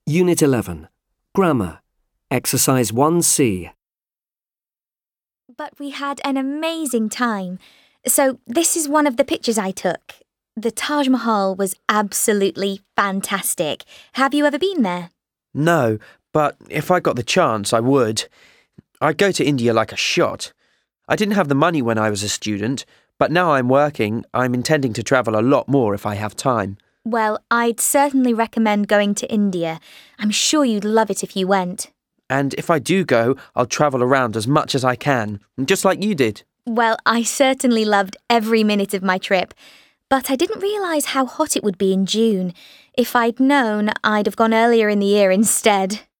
Unit 11. Grammar. Exercise 1C. But we had an amazing time. So this is one of the pictures I took. The Taj Mahal was absolutely fantastic. Have you ever been there? No, but if I got the chance, I would. I'd go to India like a shot. I didn't have the money when I was a student, but now I'm working, I'm intending to travel a lot more if I have time. Well, I'd certainly recommend going to India. I'm sure you'd love it if you went. And if I do go, I'll travel around as much as I can, just like you did. Well, I certainly loved every minute of my trip, but I didn't realise how hot it would be in June. If I'd known, I'd have gone earlier in the year instead.